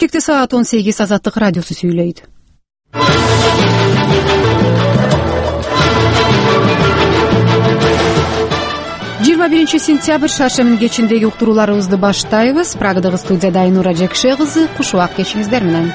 Бишкекте саат 18 Азаттык радиосу сүйлөйт. 21 сентябрь шаршемин кечиндеги уктурууларыбызды баштайбыз. Прагадагы студияда Айнура Жекше кызы, куш убак кечиңиздер менен.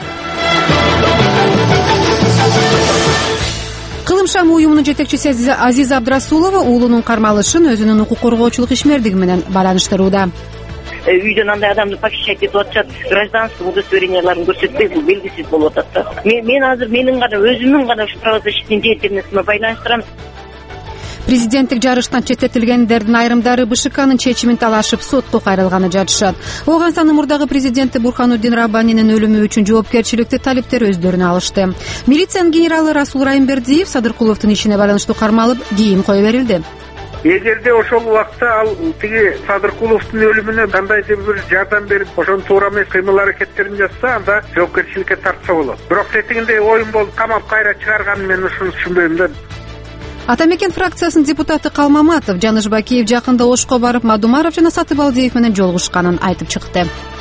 Кылым шамы уюмунун жетекчиси Азиза Абдрасулова уулунун кармалышын өзүнүн укук коргоочулук ишмердиги менен байланыштырууда. Үйдөн андай адамды похищать этип атышат, гражданство удостоверенияларын көрсөтпөй, бул белгисиз болуп атат да. Мен азыр менин гана өзүмдүн гана ушу правозащитный деятельностьиме байланыштырам. Президенттик жарыштан четтетилгендердин айрымдары БШКнын чечимин талашып сотко кайрылганы жатышат. Ооганстандын мурдагы президенти Бурхануддин Раббанинин өлүмү үчүн жоопкерчиликти талиптер өздөрүнө алышты. Милициянын генералы Расул Райымбердиев Садыркуловдун ишине байланыштуу кармалып, кийин кое берилди. Эгерде ошол убакта ал тиги Садыркуловдун өлүмүнө кандайдыр бир жардам берип, ошонун туура эмес кыймыл аракеттерин жасса, анда жоопкерчиликке тартса болот. Бирок тетигинде оюн болуп, камап кайра чыгарганын мен ушуну түшүнбөйм да. Атамекен фракциясынын депутаты Калмаматов Жаныш Бакиев жакында Ошко барып, Мадумаров жана Сатыбалдиев менен жолугушканын айтып чыкты.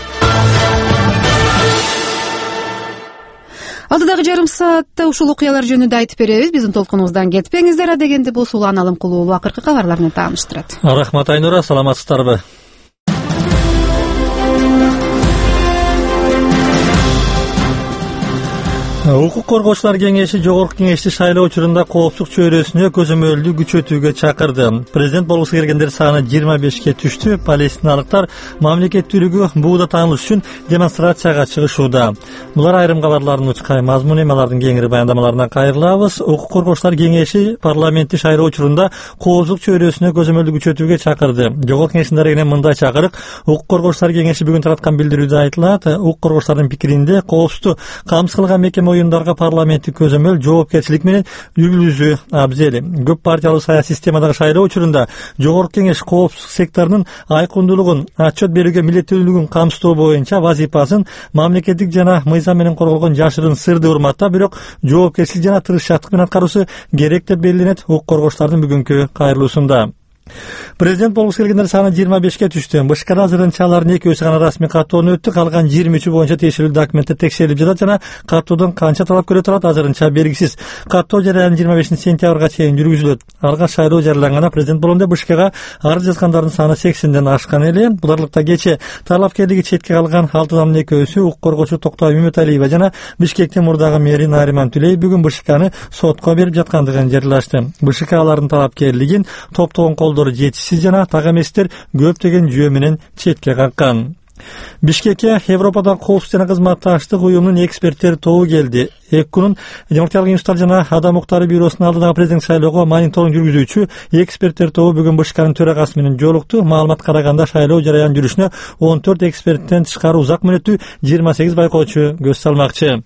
Алдыдагы жарым саатта ушул окуялар жөнүндө айтып беребиз. Биздин толкунубуздан кетпеңиздер, адегенде болсо Улан Алымкулуу акыркы кабарлар менен тааныштырат. Рахмат Айнура, саламатсыздарбы? Укук коргоочулар кеңеши жогорку кеңешти шайлоо учурунда коопсуздук чөйрөсүнө көзөмөлдү күчөтүүгө чакырды. Президент болгусу келгендер саны 25ке түштү. Палестиналыктар мамлекеттүүлүгү бууда таанылыш үчүн демонстрацияга чыгышууда. Булар айрым кабарлардын учкай мазмуну, алардын кеңири баяндамаларына кайрылабыз. Укук коргоочулар кеңеши парламентти шайлоо учурунда коопсуздук чөйрөсүнө көзөмөлдү күчөтүүгө чакырды. Жогорку кеңештин дарегинен мындай чакырык укук коргоочулар кеңеши бүгүн тараткан билдирүүдө айтылат. Укук коргоочулардын пикиринде коопсуздукту камсыз кылган мекеме оюндарга парламенттик көзөмөл жоопкерчилик менен жүргүзүү абзел. Көп партиялуу саясий системадагы шайлоо учурунда жогорку кеңеш коопсуздук секторунун айкындуулугун, отчет берүүгө милдеттүүлүгүн камсыздоо боюнча вазифасын мамлекеттик жана мыйзам менен корголгон жашырын сырды урматта, бирок жоопкерчилик жана тырышчаактык менен аткаруусу керек деп белгиленет укук коргоочулардын бүгүнкү кайрылуусунда. Президент болгусу келгендер саны 25ке түштү. БШКда азырынча алардын экөөсү гана расмий каттоону өттү. Калган 23 боюнча тиешелүү документтер текшерилип жатат жана каттоодон канча талап көрө турат азырынча белгисиз. Каттоо жарыяны 25 сентябрга чейин жүргүзүлөт. Алгач шайлоо жарыяланганда президент болгондо БШКга арыз жазгандардын саны 80ден ашкан эле. Буларлыкта кечээ талапкерлиги четке калган 6 адамдын экөөсү укук коргоочу Токтой Үмүталиева жана Бишкектин мурдагы мэри Нариман Түлей бүгүн БШКны сотко берип жаткандыгын жарыялашты. БШК алардын талапкерлигин топтогон жетишсиз жана так эместер көптөгөн жүйө менен четке каккан. Бишкекке Европадан коопсуздук жана кызматташтык уюмунун эксперттери тобу келди. ЭКУнун демократиялык институттар жана адам укуктары бюросунун алдыдагы президент шайлоого мониторинг жүргүзүүчү эксперттер тобу бүгүн БШКнын төрагасы менен жолукту. Маалымат караганда шайлоо жарыян жүрүшүнө 14 эксперттен тышкары узак мөөнөттүү 28 байкоочу көз салмакчы.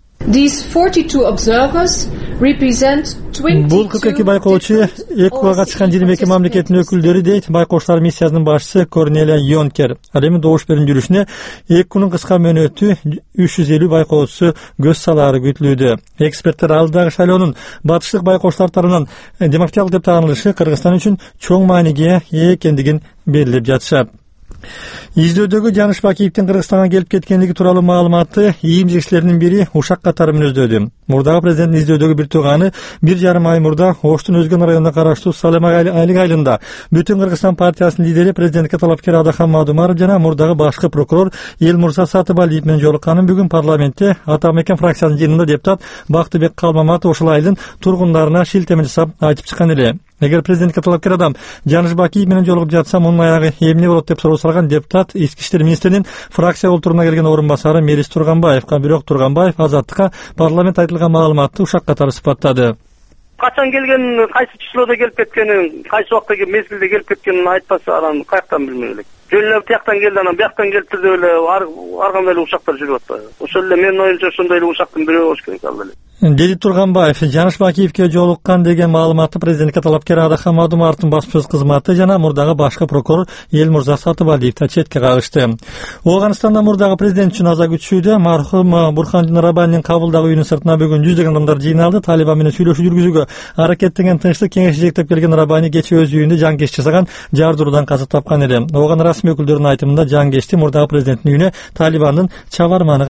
Бул 42 байкоочу ЭКУга чыккан 22 мамлекеттин өкүлдөрү дейт байкоочулар миссиясынын башчысы Корнелия Йонкер. Ал эми добуш берүүнүн жүрүшүнө ЭКУнун кыска мөөнөттүү 350 байкоочусу көз салаары күтүлүүдө. Эксперттер алдыдагы шайлоонун батыштык байкоочулар тарабынан демократиялык деп таанылышы Кыргызстан үчүн чоң мааниге ээ экендигин белгилеп жатышат. Издөөдөгү Жаныш Бакиевдин Кыргызстанга келип кеткендиги тууралуу маалыматты ИИМ жетекчилеринин бири Ушак катары мүнөздөдү. Мурдагы президенттин издөөдөгү бир тууганы 1,5 ай мурда Оштун Өзгөн районуна караштуу Салема Айлык айылында Бүтүн Кыргызстан партиясынын лидери президентке талапкер Адахан Мадумаров жана мурдагы башкы прокурор Элмурза Сатыбалдиев менен жолукканын бүгүн парламентте Атамекен фракциясынын жыйынында депутат Бактыбек Калмаматов ушул айылдын тургундарына шилтеме жасап айтып чыккан эле. Эгер президентке талапкер адам Жаныш Бакиев менен жолугуп жатса, мунун аягы эмне болот деп суроо салган депутат Ички иштер министринин фракция олтуруна келген орун басары Мерис Турганбаевка, бирок Турганбаев Азаттыкка парламент айтылган маалыматты ушак катары сыпаттады. Качан келген, кайсы числода келип кеткенин, кайсы убакта мезгилде келип кеткенин айтпаса, анан каяктан билмей элек. Жөн тияктан келди, анан бияктан келипти деп эле ар кандай эле ушактар жүрүп атты. Ошол эле менин оюмча ошондой эле ушактын бирөө болуш керек ал эле. Деди Турганбаев. Жаныш Бакиевке жолуккан деген маалыматты президентке талапкер Адахан Мадумаровдун баспасөз кызматы жана мурдагы башкы прокурор Элмурза Сатыбалдиев четке кагышты. Ооганстанда мурдагы президент үчүн аза күтүшүүдө мархум Бурхануддин Раббанинин кабылдагы үйүнүн сыртына бүгүн жүздөгөн адамдар жыйналды. Талибан менен сүйлөшүү жүргүзүүгө аракеттенген тынчтык кеңеши жетектеп келген Раббани кечээ өз үйүндө жанкеш жасаган жардыруудан каза тапкан эле. Ооган расмий өкүлдөрдүн айтымында жанкешти мурдагы президенттин үйүнө Талибандын чабарманы